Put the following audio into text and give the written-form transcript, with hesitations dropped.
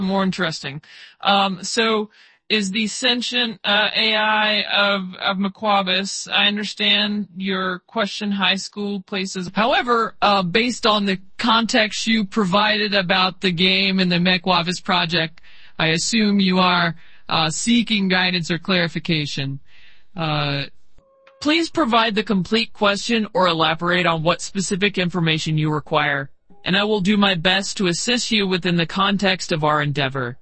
More interesting. So is the sentient AI of Mequabus, I understand your question high school places. However, based on the context you provided about the game and the Mequabus project, I assume you are seeking guidance or clarification. Please provide the complete question or elaborate on what specific information you require, and I will do my best to assist you within the context of our endeavor.